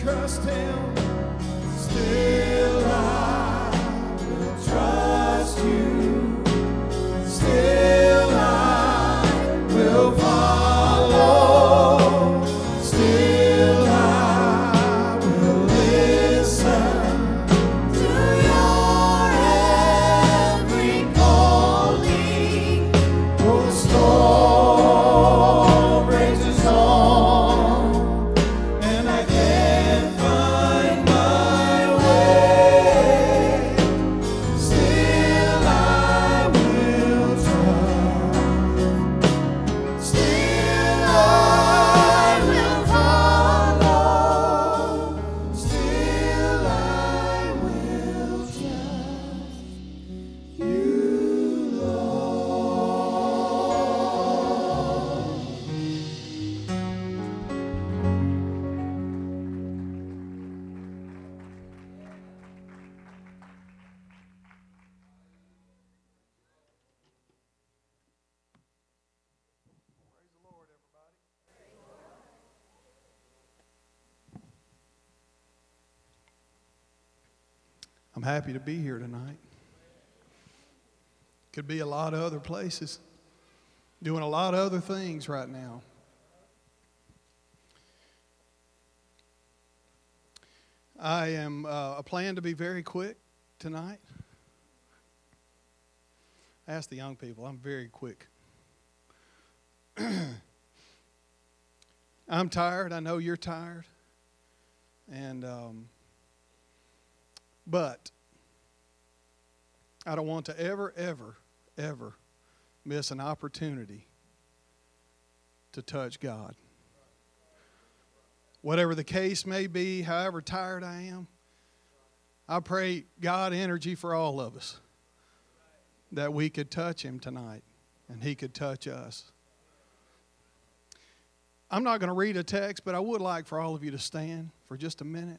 trust Him. Still I will trust you. Still I will follow. Still I will listen to your every calling. Though the storm rages on and I can't find my way, still I will trust. Still I will follow. Still I will trust you, Lord. I'm happy to be here tonight. Could be a lot of other places, doing a lot of other things right now. I plan to be very quick tonight. Ask the young people, I'm very quick. I'm tired. I know you're tired. And but I don't want to ever miss an opportunity to touch God. Whatever the case may be, however tired I am, I pray God energy for all of us, that we could touch Him tonight and He could touch us. I'm not going to read a text, but I would like for all of you to stand for just a minute.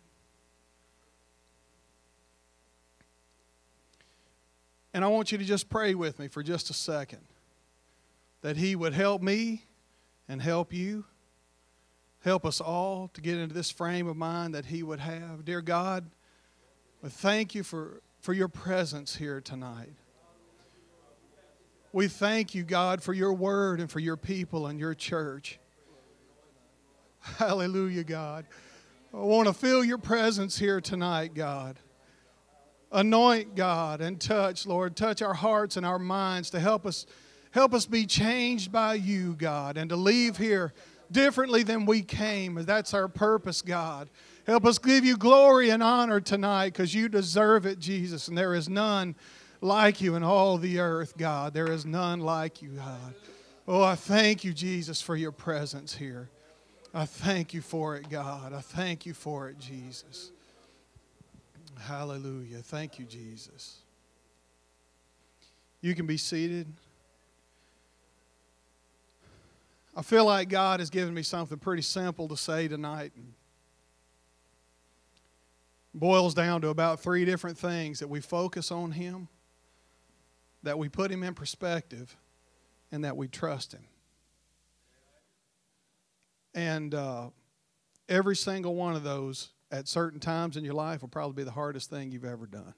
And I want you to just pray with me for just a second, that He would help me and help you, help us all to get into this frame of mind that He would have. Dear God, we thank you for your presence here tonight. We thank you, God, for your word and for your people and your church. Hallelujah, God. I want to feel your presence here tonight, God. Anoint, God, and touch, Lord. Touch our hearts and our minds to help us be changed by you, God, and to leave here differently than we came. That's our purpose, God. Help us give you glory and honor tonight because you deserve it, Jesus, and there is none like you in all the earth, God. There is none like you, God. Oh, I thank you, Jesus, for your presence here. I thank you for it, God. I thank you for it, Jesus. Hallelujah. Thank you, Jesus. You can be seated. I feel like God has given me something pretty simple to say tonight. It boils down to about 3 different things: that we focus on Him, that we put Him in perspective, and that we trust Him. And every single one of those at certain times in your life will probably be the hardest thing you've ever done.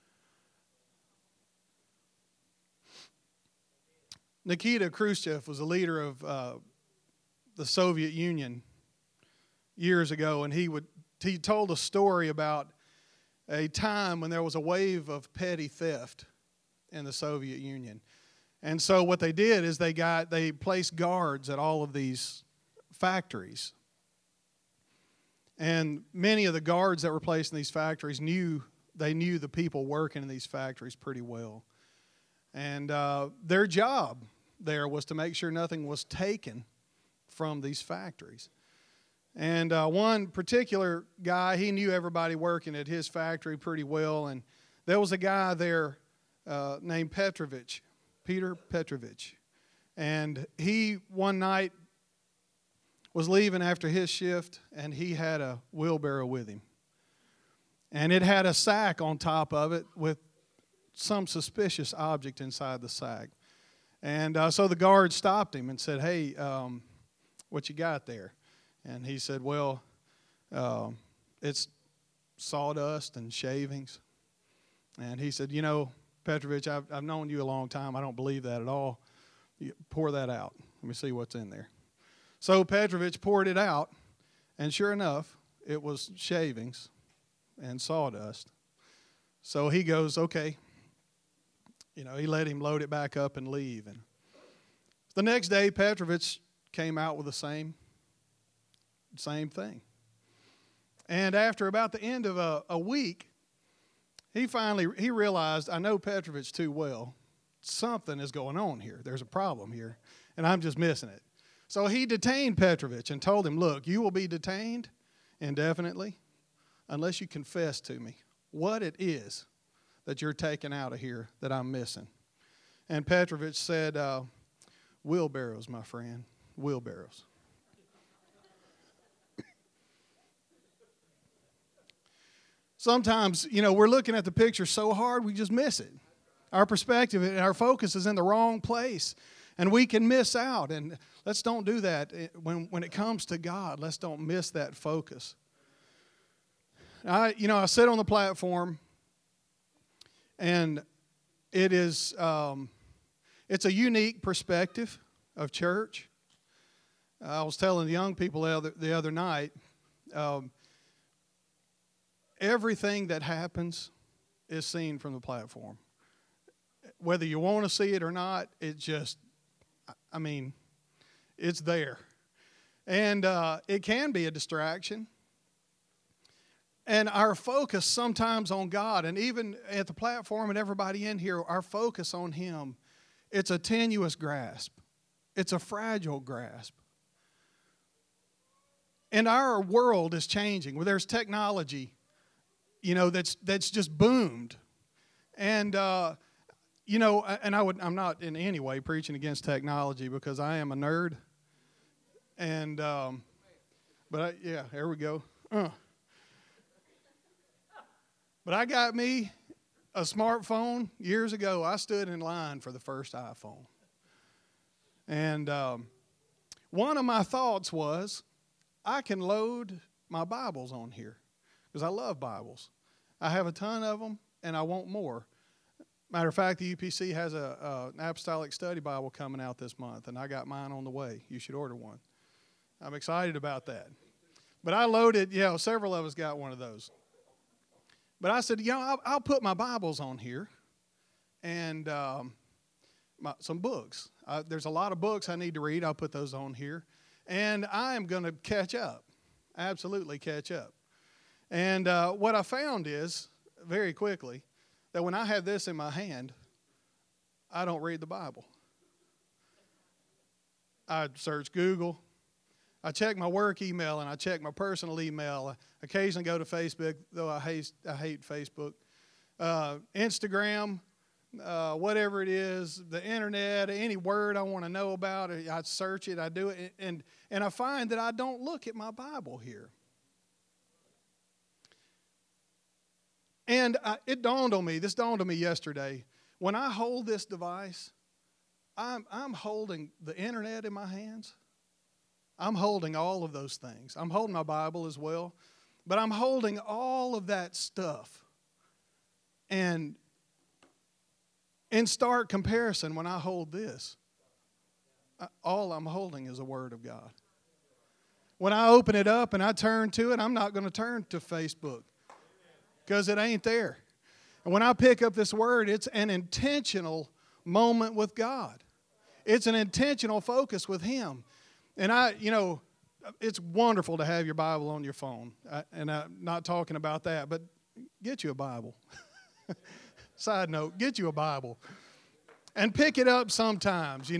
Nikita Khrushchev was a leader of the Soviet Union years ago, and he told a story about a time when there was a wave of petty theft in the Soviet Union. And so what they did is they placed guards at all of these factories. And many of the guards that were placed in these factories knew the people working in these factories pretty well. And their job there was to make sure nothing was taken from these factories. And one particular guy, he knew everybody working at his factory pretty well. And there was a guy there named Peter Petrovich. And he, one night, was leaving after his shift, and he had a wheelbarrow with him. And it had a sack on top of it with some suspicious object inside the sack. And so the guard stopped him and said, "Hey, what you got there?" And he said, "Well, it's sawdust and shavings. And he said, Petrovich, I've known you a long time. I don't believe that at all. You pour that out. Let me see what's in there. So Petrovich poured it out, and sure enough, it was shavings and sawdust. So he goes, okay. He let him load it back up and leave. And the next day, Petrovich came out with the same thing. And after about the end of a week, he realized, I know Petrovich too well. Something is going on here. There's a problem here, and I'm just missing it. So he detained Petrovich and told him, look, you will be detained indefinitely unless you confess to me what it is that you're taking out of here that I'm missing. And Petrovich said, wheelbarrows, my friend, wheelbarrows. Sometimes, we're looking at the picture so hard we just miss it. Our perspective and our focus is in the wrong place, and we can miss out. And let's don't do that. When it comes to God, let's don't miss that focus. I sit on the platform, and it's a unique perspective of church. I was telling the young people the other night, everything that happens is seen from the platform. Whether you want to see it or not, it's there. And it can be a distraction. And our focus sometimes on God, and even at the platform and everybody in here, our focus on Him, it's a tenuous grasp. It's a fragile grasp. And our world is changing. Well, there's technology, that's just boomed. And, I'm not in any way preaching against technology because I am a nerd. And, here we go. But I got me a smartphone years ago. I stood in line for the first iPhone. And one of my thoughts was, I can load my Bibles on here because I love Bibles. I have a ton of them, and I want more. Matter of fact, the UPC has an Apostolic Study Bible coming out this month, and I got mine on the way. You should order one. I'm excited about that. But I loaded, several of us got one of those. But I said, I'll put my Bibles on here and some books. There's a lot of books I need to read. I'll put those on here. And I am going to catch up, absolutely catch up. And what I found is, very quickly, that when I have this in my hand, I don't read the Bible. I search Google. I check my work email, and I check my personal email. I occasionally go to Facebook, though I hate Facebook. Instagram, whatever it is, the internet, any word I want to know about, I search it, I do it, and I find that I don't look at my Bible here. And this dawned on me yesterday. When I hold this device, I'm holding the internet in my hands. I'm holding all of those things. I'm holding my Bible as well. But I'm holding all of that stuff. And in stark comparison, when I hold this, all I'm holding is a Word of God. When I open it up and I turn to it, I'm not going to turn to Facebook because it ain't there. And when I pick up this Word, it's an intentional moment with God. It's an intentional focus with Him. And it's wonderful to have your Bible on your phone. And I'm not talking about that, but get you a Bible. Side note, get you a Bible. And pick it up sometimes,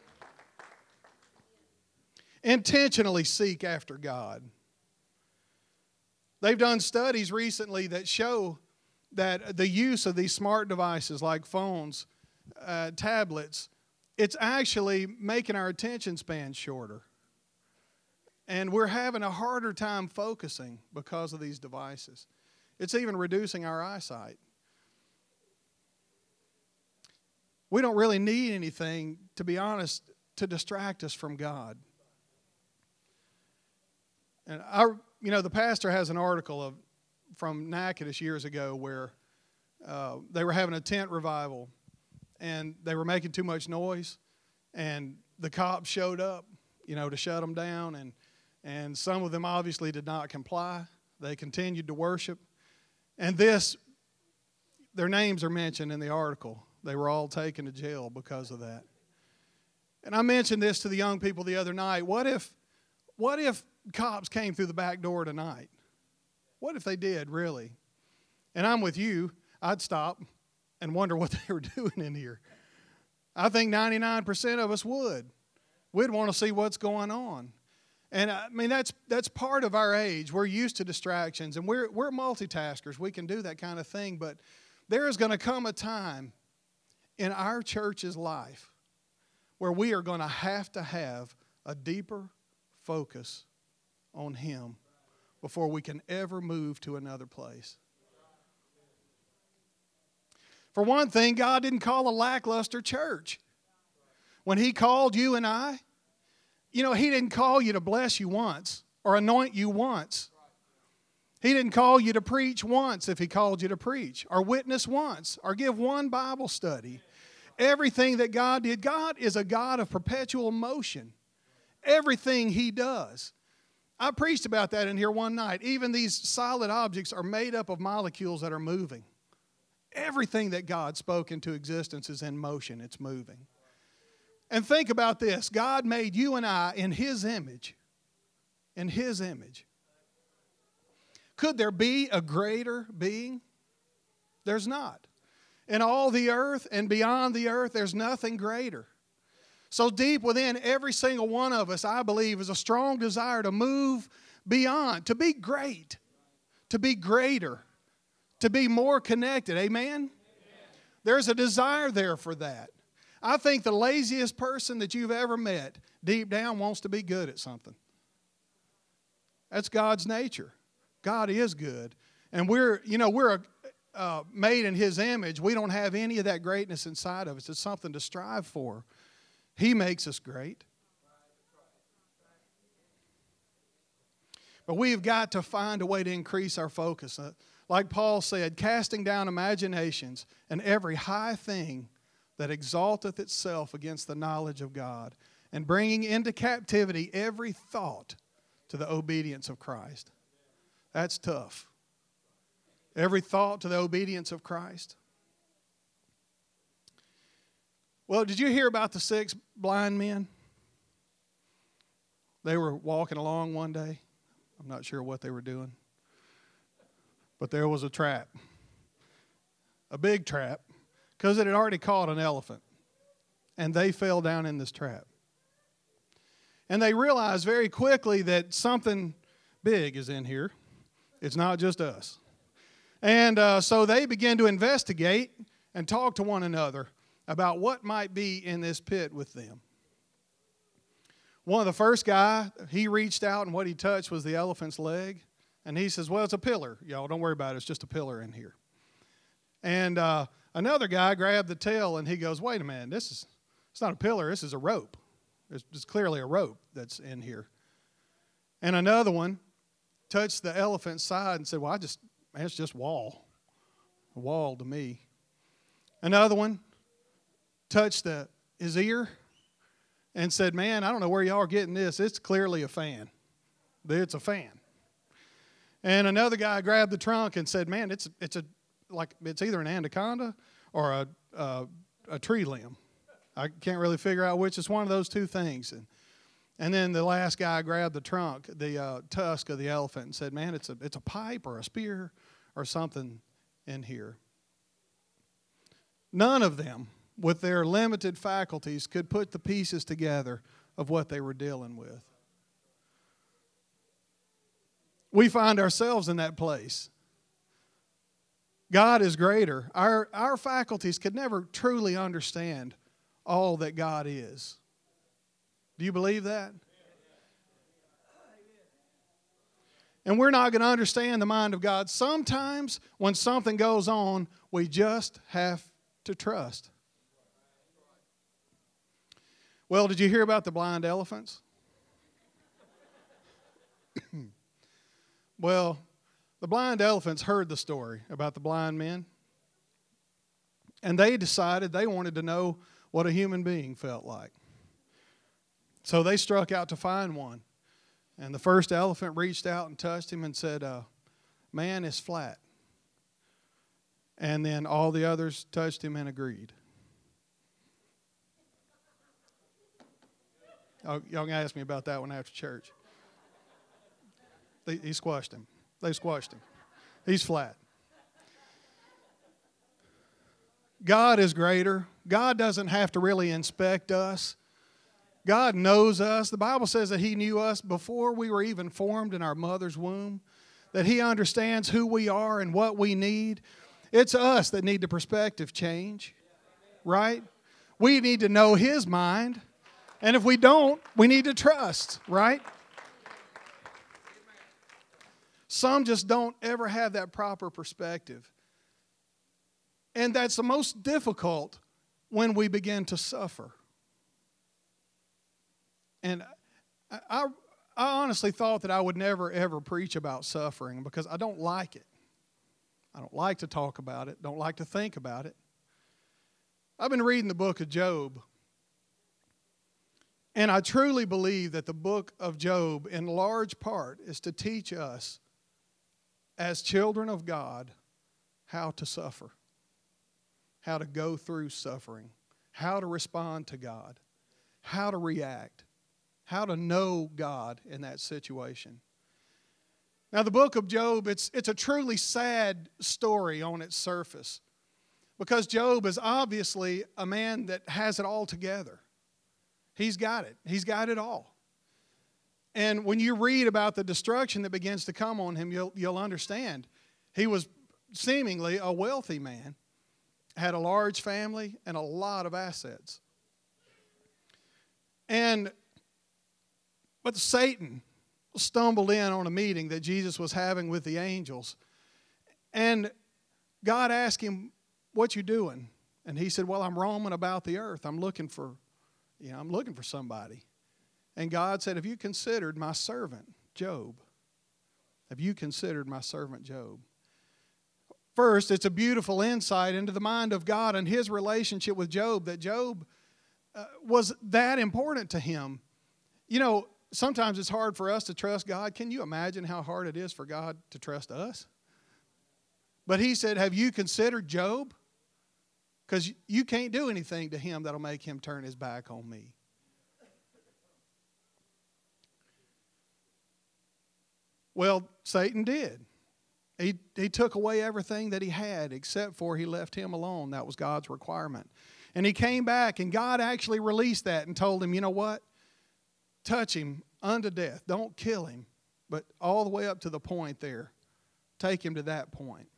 Intentionally seek after God. They've done studies recently that show that the use of these smart devices like phones, tablets, it's actually making our attention span shorter. And we're having a harder time focusing because of these devices. It's even reducing our eyesight. We don't really need anything, to be honest, to distract us from God. And the pastor has an article from Natchitoches years ago where they were having a tent revival, and they were making too much noise, and the cops showed up, to shut them down, and some of them obviously did not comply. They continued to worship, and their names are mentioned in the article. They were all taken to jail because of that. And I mentioned this to the young people the other night. What if cops came through the back door tonight? What if they did, really? And I'm with you. I'd stop and wonder what they were doing in here. I think 99% of us would. We'd want to see what's going on. And I mean, that's part of our age. We're used to distractions, and we're multitaskers. We can do that kind of thing. But there is going to come a time in our church's life where we are going to have a deeper focus on Him before we can ever move to another place. For one thing, God didn't call a lackluster church. When He called you and I, He didn't call you to bless you once or anoint you once. He didn't call you to preach once if He called you to preach, or witness once, or give one Bible study. Everything that God did, God is a God of perpetual motion. Everything He does. I preached about that in here one night. Even these solid objects are made up of molecules that are moving. Everything that God spoke into existence is in motion. It's moving. And think about this. God made you and I in His image. In His image. Could there be a greater being? There's not. In all the earth and beyond the earth, there's nothing greater. So deep within every single one of us, I believe, is a strong desire to move beyond, to be great, to be greater, to be more connected. Amen? There's a desire there for that. I think the laziest person that you've ever met, deep down, wants to be good at something. That's God's nature. God is good. And we're made in His image. We don't have any of that greatness inside of us. It's something to strive for. He makes us great. But we've got to find a way to increase our focus. Like Paul said, casting down imaginations and every high thing that exalteth itself against the knowledge of God, and bringing into captivity every thought to the obedience of Christ. That's tough. Every thought to the obedience of Christ. Well, did you hear about the 6 blind men? They were walking along one day. I'm not sure what they were doing. But there was a trap. A big trap. Because it had already caught an elephant. And they fell down in this trap. And they realized very quickly that something big is in here. It's not just us. And so they began to investigate and talk to one another about what might be in this pit with them. One of the first guy, he reached out, and what he touched was the elephant's leg. And he says, well, it's a pillar. Y'all, don't worry about it. It's just a pillar in here. And another guy grabbed the tail, and he goes, wait a minute. It's not a pillar. This is a rope. It's clearly a rope that's in here. And another one touched the elephant's side and said, well, it's just wall. A wall to me. Another one touched his ear and said, man, I don't know where y'all are getting this. It's clearly a fan. It's a fan. And another guy grabbed the trunk and said, man, it's either an anaconda or a tree limb. I can't really figure out which. It's one of those two things. And then the last guy grabbed the trunk, the tusk of the elephant, and said, man, it's a pipe or a spear or something in here. None of them, with their limited faculties, could put the pieces together of what they were dealing with. We find ourselves in that place. God is greater. Our faculties could never truly understand all that God is. Do you believe that? And we're not going to understand the mind of God. Sometimes when something goes on, we just have to trust. Well, did you hear about the blind elephants? Well, the blind elephants heard the story about the blind men, and they decided they wanted to know what a human being felt like. So they struck out to find one. And the first elephant reached out and touched him and said, man is flat. And then all the others touched him and agreed. Oh, y'all can ask me about that one after church. He squashed him. They squashed him. He's flat. God is greater. God doesn't have to really inspect us. God knows us. The Bible says that He knew us before we were even formed in our mother's womb, that He understands who we are and what we need. It's us that need the perspective change, right? We need to know His mind, and if we don't, we need to trust, right? Some just don't ever have that proper perspective. And that's the most difficult when we begin to suffer. And I honestly thought that I would never, ever preach about suffering because I don't like it. I don't like to talk about it, don't like to think about it. I've been reading the book of Job, and I truly believe that the book of Job, in large part, is to teach us, as children of God, how to suffer, how to go through suffering, how to respond to God, how to react, how to know God in that situation. Now, the book of Job, it's a truly sad story on its surface because Job is obviously a man that has it all together. He's got it. He's got it all. And when you read about the destruction that begins to come on him, you'll understand. He was seemingly a wealthy man, had a large family and a lot of assets. But Satan stumbled in on a meeting that Jesus was having with the angels. And God asked him, "What you doing?" And he said, "Well, I'm roaming about the earth. I'm looking for somebody." And God said, "Have you considered my servant Job? Have you considered my servant Job?" First, it's a beautiful insight into the mind of God and His relationship with Job, that Job was that important to him. You know, sometimes it's hard for us to trust God. Can you imagine how hard it is for God to trust us? But He said, "Have you considered Job? Because you can't do anything to him that'll make him turn his back on me." Well, Satan did. He took away everything that he had except for he left him alone. That was God's requirement. And he came back, and God actually released that and told him, "You know what? Touch him unto death. Don't kill him, but all the way up to the point there. Take him to that point."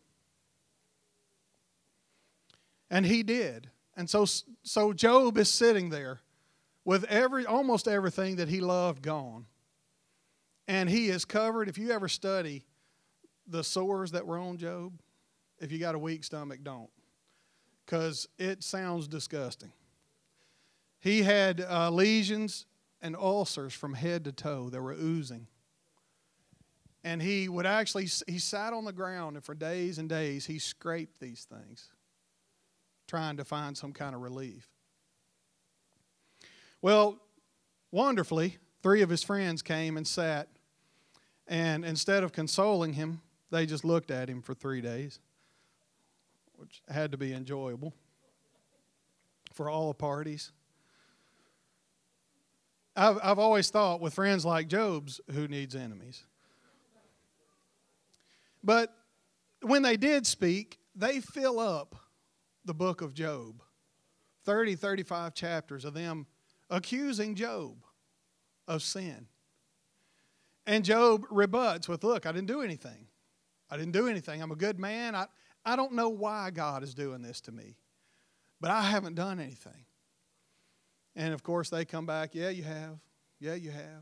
And he did. And so Job is sitting there with almost everything that he loved gone. And he is covered. If you ever study the sores that were on Job, if you got a weak stomach, don't. Because it sounds disgusting. He had lesions and ulcers from head to toe that were oozing. And he sat on the ground, and for days and days he scraped these things, trying to find some kind of relief. Well, wonderfully, 3 of his friends came and sat, and instead of consoling him, they just looked at him for 3 days, which had to be enjoyable for all the parties. I've always thought, with friends like Job's, who needs enemies? But when they did speak, they fill up the book of Job. 35 chapters of them accusing Job of sin. And Job rebuts with, "Look, I didn't do anything. I didn't do anything. I'm a good man. I don't know why God is doing this to me, but I haven't done anything." And of course they come back, "Yeah, you have. Yeah, you have."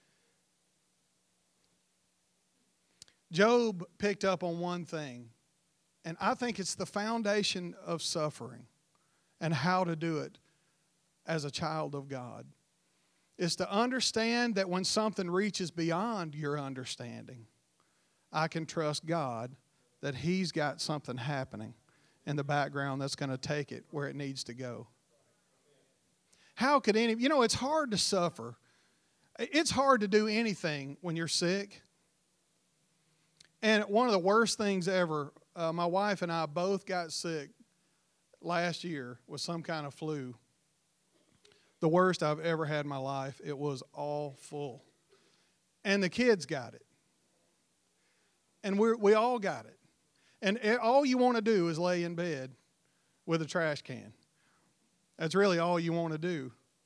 Job picked up on one thing, and I think it's the foundation of suffering and how to do it as a child of God, is to understand that when something reaches beyond your understanding, I can trust God that He's got something happening in the background that's going to take it where it needs to go. How could it's hard to suffer. It's hard to do anything when you're sick. And one of the worst things ever, my wife and I both got sick last year with some kind of flu. The worst I've ever had in my life. It was awful. And the kids got it. And we all got it. And all you want to do is lay in bed with a trash can. That's really all you want to do.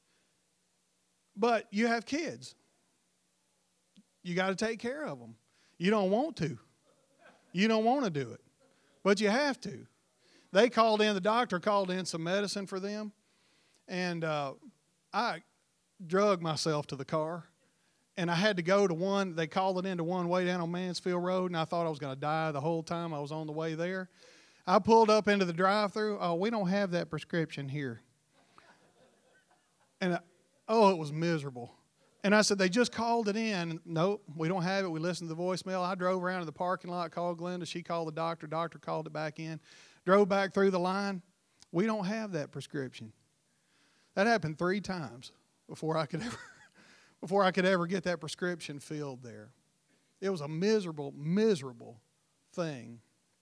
But you have kids. You got to take care of them. You don't want to. You don't want to do it. But you have to. The doctor called in some medicine for them. And I drugged myself to the car. And I had to go to one, they called it into one way down on Mansfield Road, and I thought I was going to die the whole time I was on the way there. I pulled up into the drive-thru. Oh, we don't have that prescription here. And, it was miserable. And I said, they just called it in. Nope, we don't have it. We listened to the voicemail. I drove around to the parking lot, called Glenda. She called the doctor. Doctor called it back in. Drove back through the line. We don't have that prescription. That happened 3 times before I could ever get that prescription filled there. It was a miserable, miserable thing.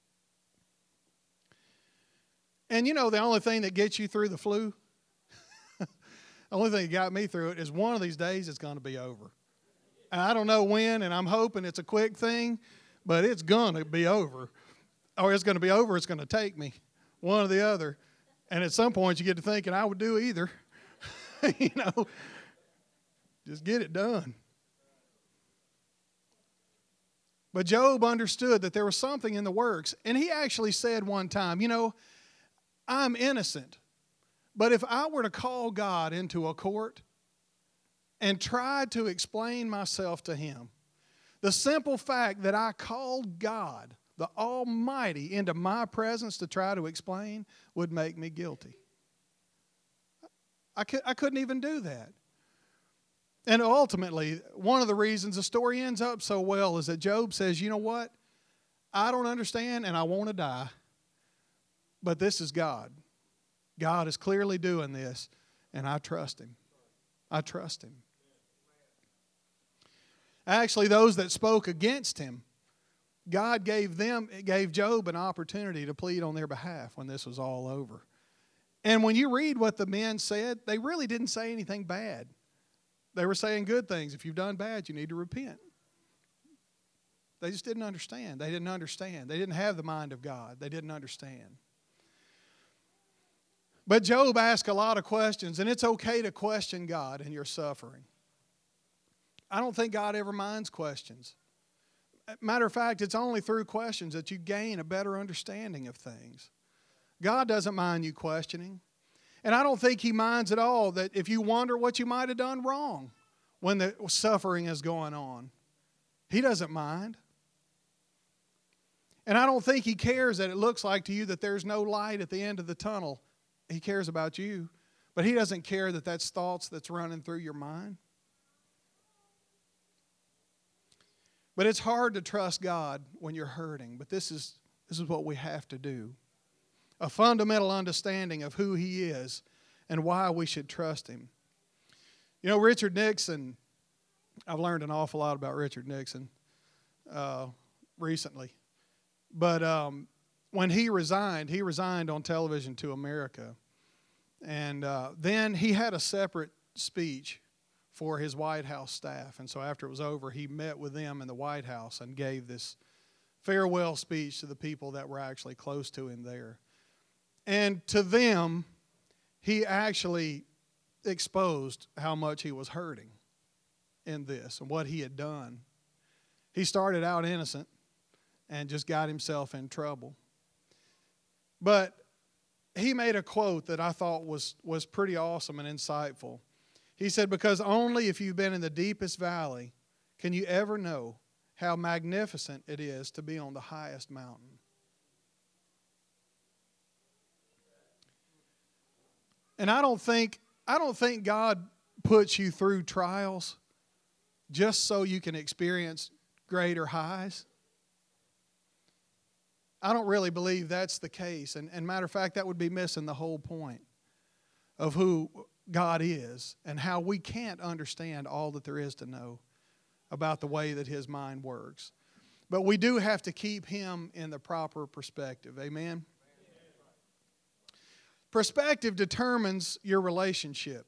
And the only thing that gets you through the flu, the only thing that got me through it is one of these days it's going to be over. And I don't know when, and I'm hoping it's a quick thing, but it's going to be over. Or it's going to be over, it's going to take me, one or the other. And at some point you get to thinking, I would do either. Just get it done. But Job understood that there was something in the works. And he actually said one time, I'm innocent. But if I were to call God into a court and try to explain myself to Him, the simple fact that I called God, the Almighty, into my presence to try to explain would make me guilty. I couldn't even do that. And ultimately, one of the reasons the story ends up so well is that Job says, you know what? I don't understand and I want to die, but this is God. God is clearly doing this, and I trust Him. I trust Him. Actually, those that spoke against him, God gave Job an opportunity to plead on their behalf when this was all over. And when you read what the men said, they really didn't say anything bad. They were saying good things. If you've done bad, you need to repent. They just didn't understand. They didn't understand. They didn't have the mind of God. They didn't understand. But Job asked a lot of questions, and it's okay to question God in your suffering. I don't think God ever minds questions. Matter of fact, it's only through questions that you gain a better understanding of things. God doesn't mind you questioning. And I don't think He minds at all that if you wonder what you might have done wrong when the suffering is going on. He doesn't mind. And I don't think He cares that it looks like to you that there's no light at the end of the tunnel. He cares about you. But He doesn't care that that's thoughts that's running through your mind. But it's hard to trust God when you're hurting. But this is what we have to do. A fundamental understanding of who He is and why we should trust Him. Richard Nixon, I've learned an awful lot about Richard Nixon recently. But when he resigned on television to America. And then he had a separate speech for his White House staff. And so after it was over, he met with them in the White House and gave this farewell speech to the people that were actually close to him there. And to them, he actually exposed how much he was hurting in this and what he had done. He started out innocent and just got himself in trouble. But he made a quote that I thought was pretty awesome and insightful. He said, because only if you've been in the deepest valley can you ever know how magnificent it is to be on the highest mountain. And I don't think God puts you through trials just so you can experience greater highs. I don't really believe that's the case. And matter of fact, that would be missing the whole point of who God is and how we can't understand all that there is to know about the way that His mind works. But we do have to keep Him in the proper perspective. Amen? Perspective determines your relationship.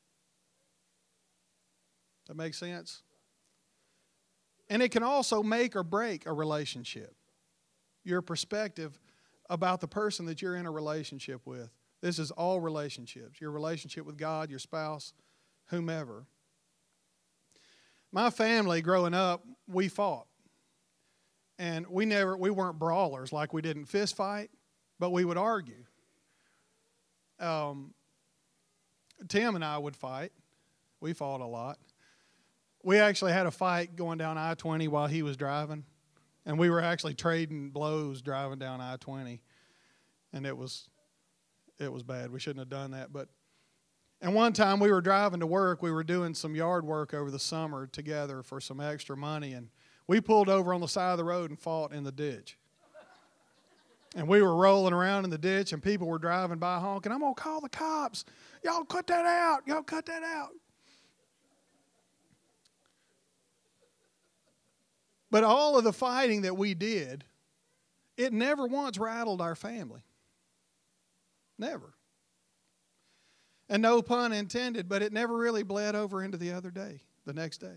That makes sense? And it can also make or break a relationship. Your perspective about the person that you're in a relationship with. This is all relationships. Your relationship with God, your spouse, whomever. My family growing up, we fought. And we weren't brawlers, like we didn't fist fight, but we would argue. Tim and I would fight. We fought a lot. We actually had a fight going down I-20 while he was driving. And we were actually trading blows driving down I-20. And it was bad. We shouldn't have done that. And one time we were driving to work. We were doing some yard work over the summer together for some extra money. And we pulled over on the side of the road and fought in the ditch. And we were rolling around in the ditch, and people were driving by honking, "I'm going to call the cops. Y'all cut that out. Y'all cut that out." But all of the fighting that we did, it never once rattled our family. Never. And no pun intended, but it never really bled over into the next day.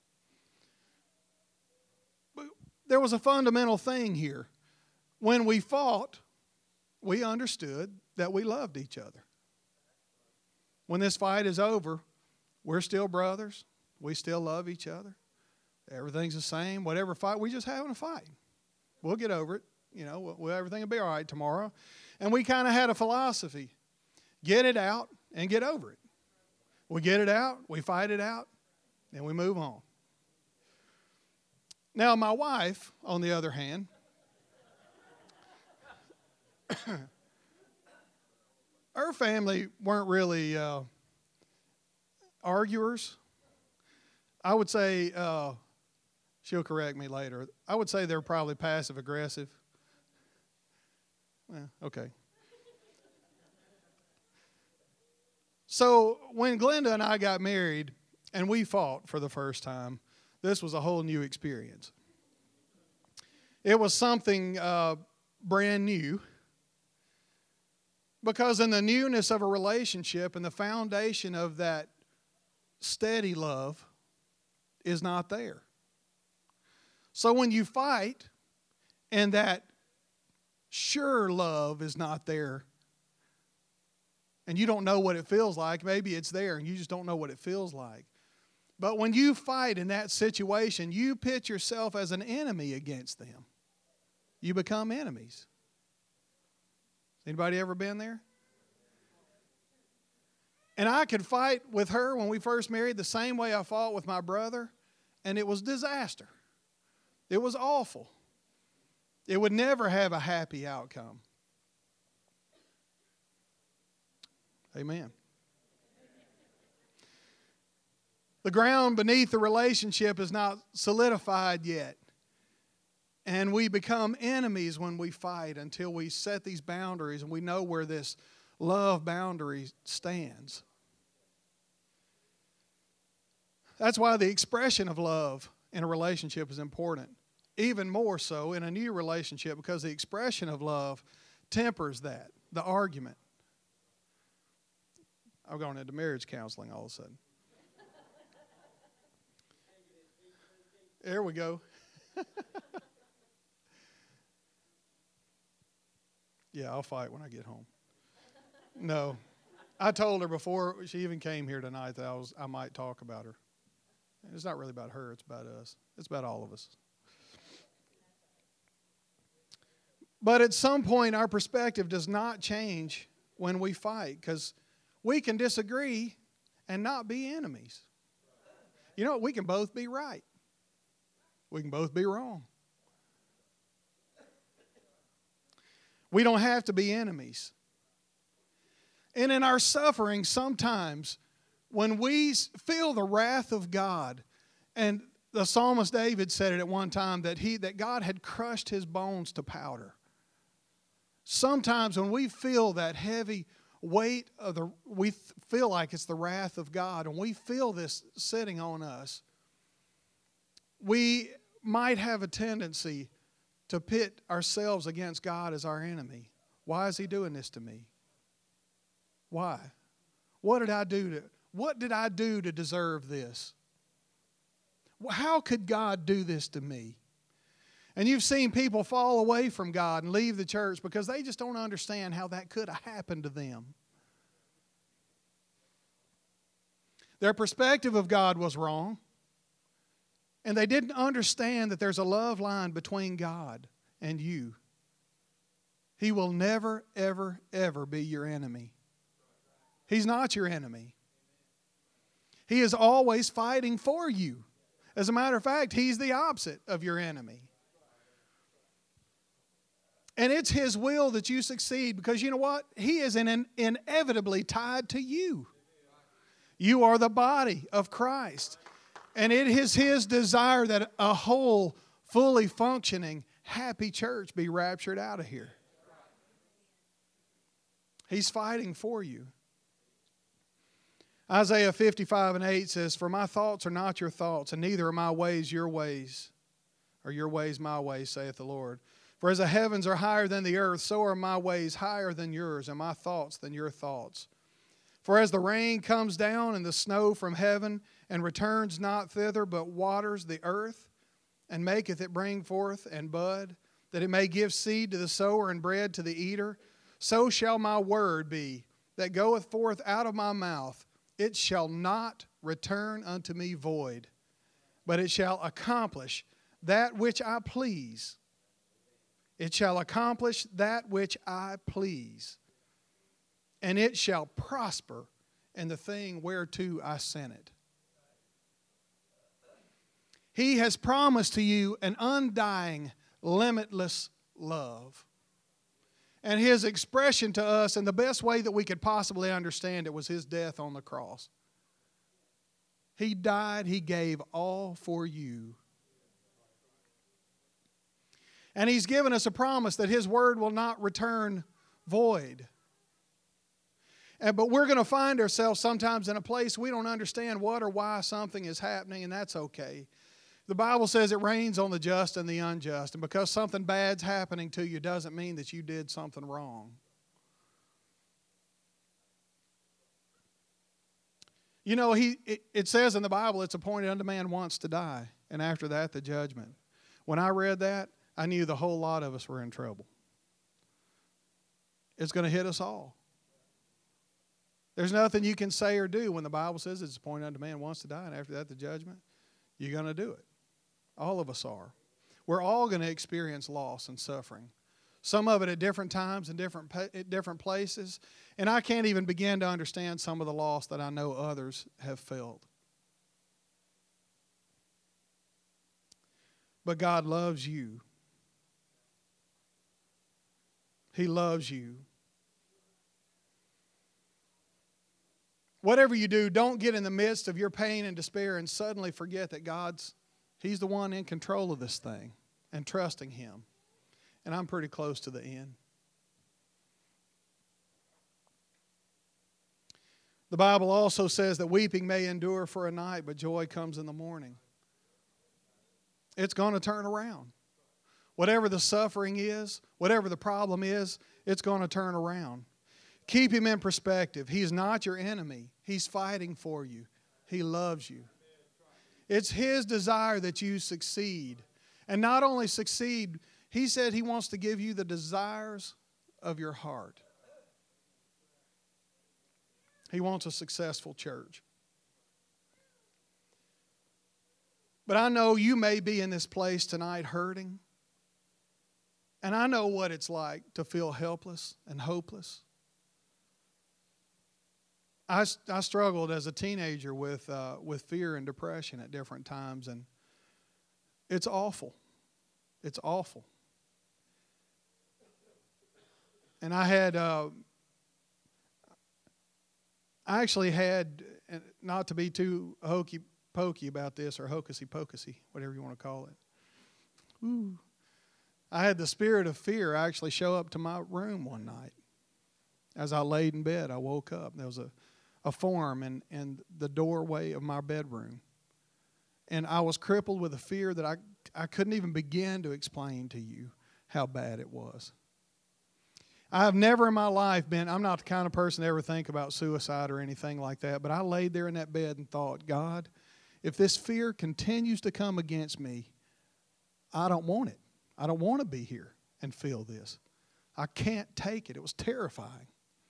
But there was a fundamental thing here. When we fought, we understood that we loved each other. When this fight is over, we're still brothers. We still love each other. Everything's the same. Whatever fight, we're just having a fight. We'll get over it. Everything will be all right tomorrow. And we kind of had a philosophy. Get it out and get over it. We get it out, we fight it out, and we move on. Now, my wife, on the other hand, her family weren't really arguers. I would say, she'll correct me later, I would say they're probably passive-aggressive. Okay. So when Glenda and I got married and we fought for the first time, this was a whole new experience. It was something brand new. Because in the newness of a relationship and the foundation of that steady love is not there. So when you fight and that sure love is not there, and you don't know what it feels like, maybe it's there and you just don't know what it feels like. But when you fight in that situation, you pit yourself as an enemy against them. You become enemies. Anybody ever been there? And I could fight with her when we first married the same way I fought with my brother, and it was disaster. It was awful. It would never have a happy outcome. Amen. The ground beneath the relationship is not solidified yet. And we become enemies when we fight until we set these boundaries and we know where this love boundary stands. That's why the expression of love in a relationship is important. Even more so in a new relationship, because the expression of love tempers that, the argument. I'm going into marriage counseling all of a sudden. There we go. Yeah, I'll fight when I get home. No. I told her before she even came here tonight that I might talk about her. It's not really about her, it's about us. It's about all of us. But at some point, our perspective does not change when we fight, because we can disagree and not be enemies. You know what? We can both be right. We can both be wrong. We don't have to be enemies. And in our suffering, sometimes when we feel the wrath of God, and the psalmist David said it at one time that God had crushed his bones to powder. sometimes when we feel that heavy weight we feel like it's the wrath of God, and we feel this sitting on us, we might have a tendency to pit ourselves against God as our enemy. Why is He doing this to me? Why? What did I do to deserve this? How could God do this to me? And you've seen people fall away from God and leave the church because they just don't understand how that could have happened to them. Their perspective of God was wrong. And they didn't understand that there's a love line between God and you. He will never, ever, ever be your enemy. He's not your enemy. He is always fighting for you. As a matter of fact, He's the opposite of your enemy. And it's His will that you succeed, because you know what? He is inevitably tied to you. You are the body of Christ. And it is His desire that a whole, fully functioning, happy church be raptured out of here. He's fighting for you. Isaiah 55:8 says, "For my thoughts are not your thoughts, and neither are my ways your ways, or your ways my ways, saith the Lord. For as the heavens are higher than the earth, so are my ways higher than yours, and my thoughts than your thoughts. For as the rain comes down and the snow from heaven, and returns not thither, but waters the earth, and maketh it bring forth and bud, that it may give seed to the sower and bread to the eater, so shall my word be that goeth forth out of my mouth. It shall not return unto me void, but it shall accomplish that which I please. It shall accomplish that which I please, and it shall prosper in the thing whereto I sent it." He has promised to you an undying, limitless love. And His expression to us, in the best way that we could possibly understand it, was His death on the cross. He died, He gave all for you. And He's given us a promise that His word will not return void. But we're going to find ourselves sometimes in a place we don't understand what or why something is happening, and that's okay. The Bible says it rains on the just and the unjust. And because something bad's happening to you doesn't mean that you did something wrong. You know, it says in the Bible it's appointed unto man once to die, and after that the judgment. When I read that, I knew the whole lot of us were in trouble. It's going to hit us all. There's nothing you can say or do when the Bible says it's appointed unto man once to die, and after that the judgment. You're going to do it. All of us are. We're all going to experience loss and suffering. Some of it at different times and different places. And I can't even begin to understand some of the loss that I know others have felt. But God loves you. He loves you. Whatever you do, don't get in the midst of your pain and despair and suddenly forget that He's the one in control of this thing, and trusting Him. And I'm pretty close to the end. The Bible also says that weeping may endure for a night, but joy comes in the morning. It's going to turn around. Whatever the suffering is, whatever the problem is, it's going to turn around. Keep Him in perspective. He's not your enemy. He's fighting for you. He loves you. It's His desire that you succeed. And not only succeed, He said He wants to give you the desires of your heart. He wants a successful church. But I know you may be in this place tonight hurting. And I know what it's like to feel helpless and hopeless. I struggled as a teenager with fear and depression at different times, and it's awful. It's awful. And I actually had, not to be too hokey pokey about this, or hocusy pocusy, whatever you want to call it. Ooh. I had the spirit of fear actually show up to my room one night. As I laid in bed, I woke up. There was a form in the doorway of my bedroom. And I was crippled with a fear that I couldn't even begin to explain to you how bad it was. I have never in my life I'm not the kind of person to ever think about suicide or anything like that, but I laid there in that bed and thought, God, if this fear continues to come against me, I don't want it. I don't want to be here and feel this. I can't take it. It was terrifying.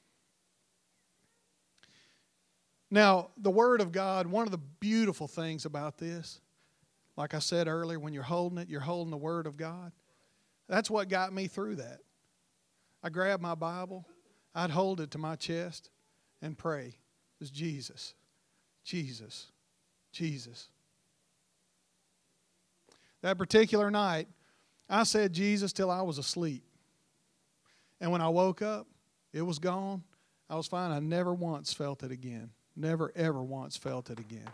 Now, the Word of God, one of the beautiful things about this, like I said earlier, when you're holding it, you're holding the Word of God. That's what got me through that. I grabbed my Bible, I'd hold it to my chest and pray. It was Jesus, Jesus, Jesus. That particular night, I said Jesus till I was asleep. And when I woke up, it was gone. I was fine. I never once felt it again. Never, ever once felt it again.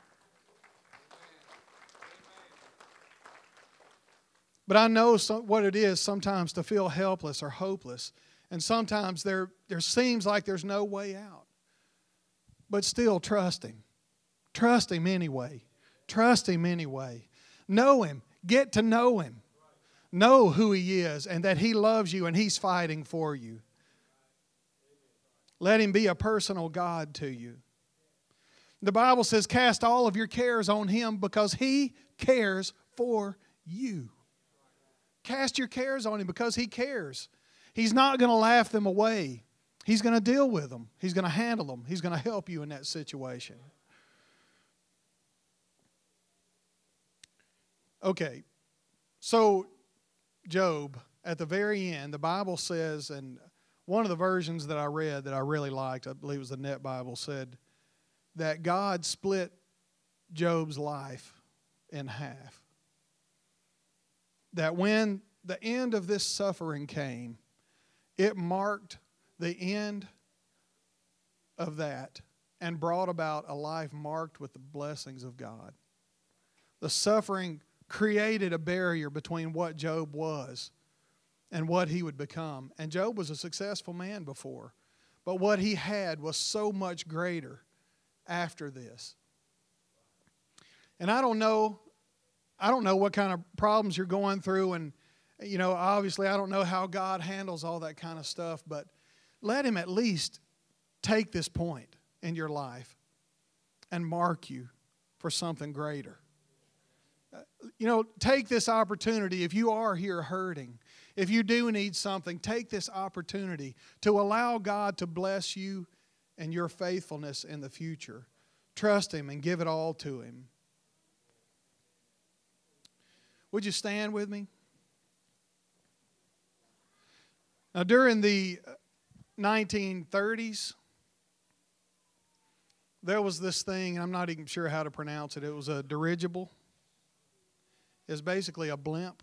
But I know what it is sometimes to feel helpless or hopeless. And sometimes there seems like there's no way out. But still trust Him. Trust Him anyway. Trust Him anyway. Know Him. Get to know Him. Know who He is and that He loves you and He's fighting for you. Let Him be a personal God to you. The Bible says, cast all of your cares on Him because He cares for you. Cast your cares on Him because He cares. He's not going to laugh them away. He's going to deal with them. He's going to handle them. He's going to help you in that situation. Okay, so Job, at the very end, the Bible says, and one of the versions that I read that I really liked, I believe it was the Net Bible, said that God split Job's life in half. That when the end of this suffering came, it marked the end of that and brought about a life marked with the blessings of God. The suffering created a barrier between what Job was and what he would become. And Job was a successful man before, but what he had was so much greater after this. And I don't know what kind of problems you're going through, and obviously I don't know how God handles all that kind of stuff, but let Him at least take this point in your life and mark you for something greater. Take this opportunity. If you are here hurting, if you do need something, take this opportunity to allow God to bless you and your faithfulness in the future. Trust Him and give it all to Him. Would you stand with me? Now, during the 1930s, there was this thing, and I'm not even sure how to pronounce it. It was a dirigible. It's basically a blimp.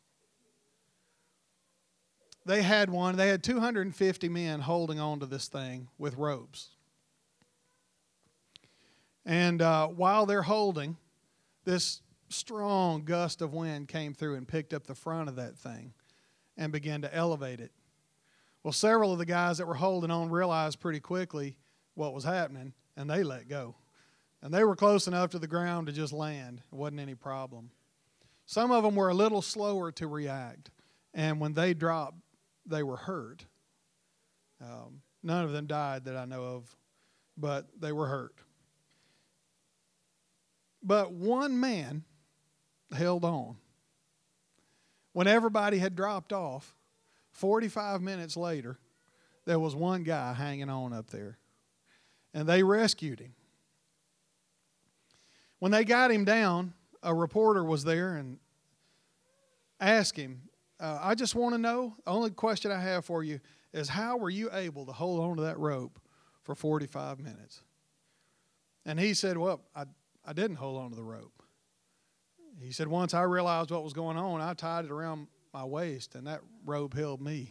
They had one. They had 250 men holding on to this thing with ropes. And while they're holding, this strong gust of wind came through and picked up the front of that thing and began to elevate it. Well, several of the guys that were holding on realized pretty quickly what was happening, and they let go. And they were close enough to the ground to just land. It wasn't any problem. Some of them were a little slower to react, and when they dropped, they were hurt. None of them died that I know of, but they were hurt. But one man held on. When everybody had dropped off, 45 minutes later, there was one guy hanging on up there, and they rescued him. When they got him down, a reporter was there and asked him, I just want to know, the only question I have for you is how were you able to hold on to that rope for 45 minutes? And he said, well, I didn't hold on to the rope. He said, once I realized what was going on, I tied it around my waist, and that rope held me.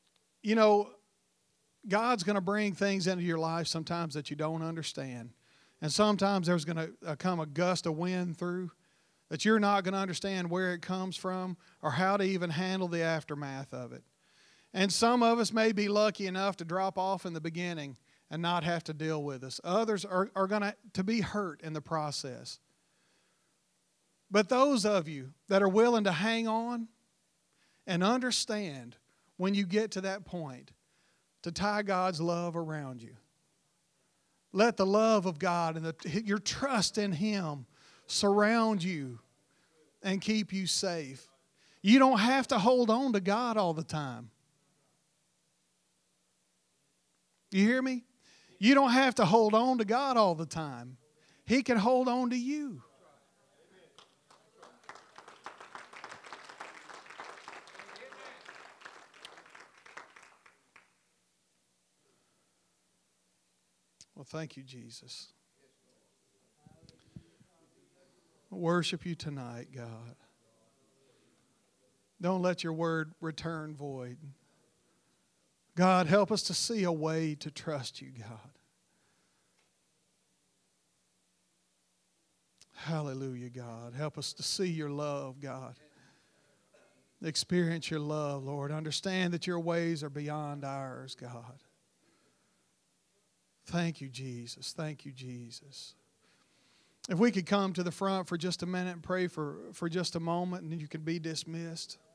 God's going to bring things into your life sometimes that you don't understand. And sometimes there's going to come a gust of wind through that you're not going to understand where it comes from or how to even handle the aftermath of it. And some of us may be lucky enough to drop off in the beginning and not have to deal with us. Others are going to be hurt in the process. But those of you that are willing to hang on and understand when you get to that point to tie God's love around you. Let the love of God and your trust in Him surround you and keep you safe. You don't have to hold on to God all the time. You hear me? You don't have to hold on to God all the time. He can hold on to you. Well, thank you, Jesus. I worship you tonight, God. Don't let your word return void. God, help us to see a way to trust you, God. Hallelujah, God. Help us to see your love, God. Experience your love, Lord. Understand that your ways are beyond ours, God. Thank you, Jesus. Thank you, Jesus. If we could come to the front for just a minute and pray for just a moment, and then you can be dismissed.